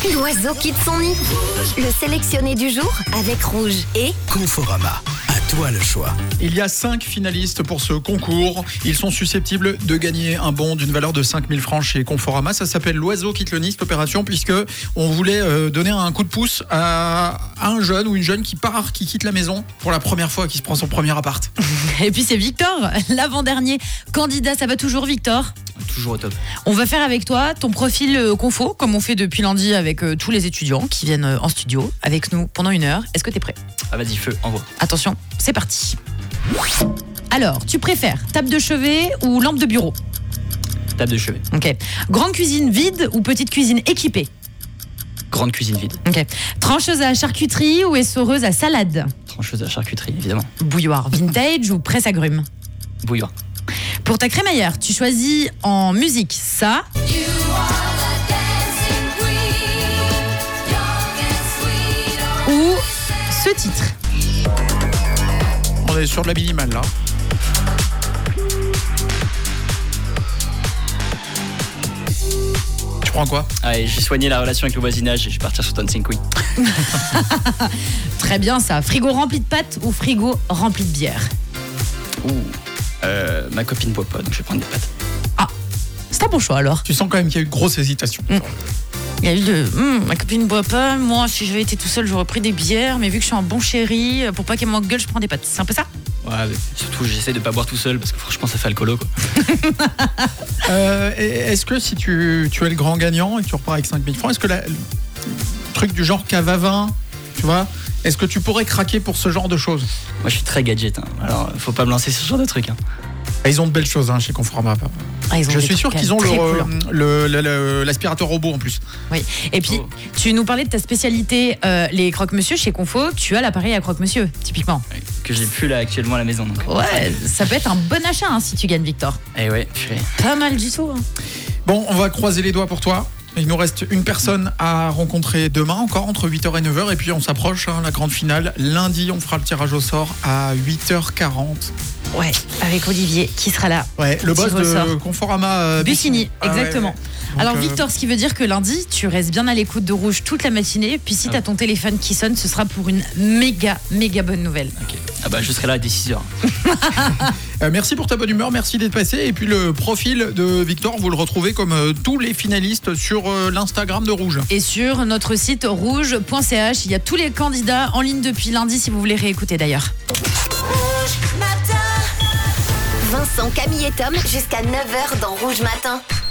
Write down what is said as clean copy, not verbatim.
L'oiseau quitte son nid. Le sélectionné du jour avec Rouge et Conforama. À toi le choix. Il y a 5 finalistes pour ce concours. Ils sont susceptibles de gagner un bon d'une valeur de 5 000 francs chez Conforama. Ça s'appelle l'oiseau quitte le nid, cette opération, puisque on voulait donner un coup de pouce à un jeune ou une jeune qui part, qui quitte la maison pour la première fois, qui se prend son premier appart. Et puis c'est Victor, l'avant-dernier candidat. Ça va toujours, Victor ? Toujours au top. On va faire avec toi ton profil confo, comme on fait depuis lundi avec tous les étudiants qui viennent en studio avec nous pendant 1 heure. Est-ce que t'es prêt ? Ah vas-y, feu, envoie. Attention, c'est parti. Alors, tu préfères table de chevet ou lampe de bureau ? Table de chevet. Ok. Grande cuisine vide ou petite cuisine équipée ? Grande cuisine vide. Ok. Trancheuse à charcuterie ou essoreuse à salade ? Trancheuse à charcuterie, évidemment. Bouilloire vintage ou presse agrumes ? Bouilloire. Pour ta crémaillère, tu choisis en musique ça ou ce titre. On est sur de la minimale là. Tu prends quoi ? Allez, j'ai soigné la relation avec le voisinage et je vais partir sur Dancing Queen. Très bien ça. Frigo rempli de pâtes ou frigo rempli de bière ? Ma copine boit pas, donc je vais prendre des pâtes. Ah, c'est un bon choix alors. Tu sens quand même qu'il y a eu de grosses hésitations. Il y a eu ma copine ne boit pas. Moi, si j'avais été tout seul, j'aurais pris des bières. Mais vu que je suis un bon chéri, pour pas qu'elle m'engueule, je prends des pâtes. C'est un peu ça ? Ouais, mais surtout j'essaie de pas boire tout seul parce que franchement ça fait alcoolo quoi. Est-ce que si tu es le grand gagnant et que tu repars avec 5 000 francs, est-ce que le truc du genre cave à vin, tu vois, est-ce que tu pourrais craquer pour ce genre de choses ? Moi je suis très gadget, hein. Alors faut pas me lancer sur ce genre de truc. Hein. Ils ont de belles choses chez Conforama. Je suis sûr qu'ils ont l'aspirateur robot en plus. Oui. Et puis, tu nous parlais de ta spécialité, les croque-monsieur chez Confo. Tu as l'appareil à croque-monsieur, typiquement. Ouais, que j'ai plus là actuellement à la maison. Donc. Ouais, ça peut être un bon achat si tu gagnes, Victor. Eh ouais, je suis... Pas mal du tout. Bon, on va croiser les doigts pour toi. Il nous reste une personne à rencontrer demain encore entre 8h et 9h et puis on s'approche, la grande finale. Lundi, on fera le tirage au sort à 8h40. Ouais, avec Olivier qui sera là. Ouais, le boss de Conforama Bussigny, exactement. Ouais. Donc, alors Victor, ce qui veut dire que lundi, tu restes bien à l'écoute de Rouge toute la matinée. Puis si t'as ton téléphone qui sonne, ce sera pour une méga bonne nouvelle. Ok. Ah bah je serai là dès 6h. Merci pour ta bonne humeur, merci d'être passé. Et puis le profil de Victor, vous le retrouvez comme tous les finalistes sur l'Instagram de Rouge. Et sur notre site rouge.ch, il y a tous les candidats en ligne depuis lundi si vous voulez réécouter d'ailleurs. Vincent, Camille et Tom jusqu'à 9h dans Rouge Matin.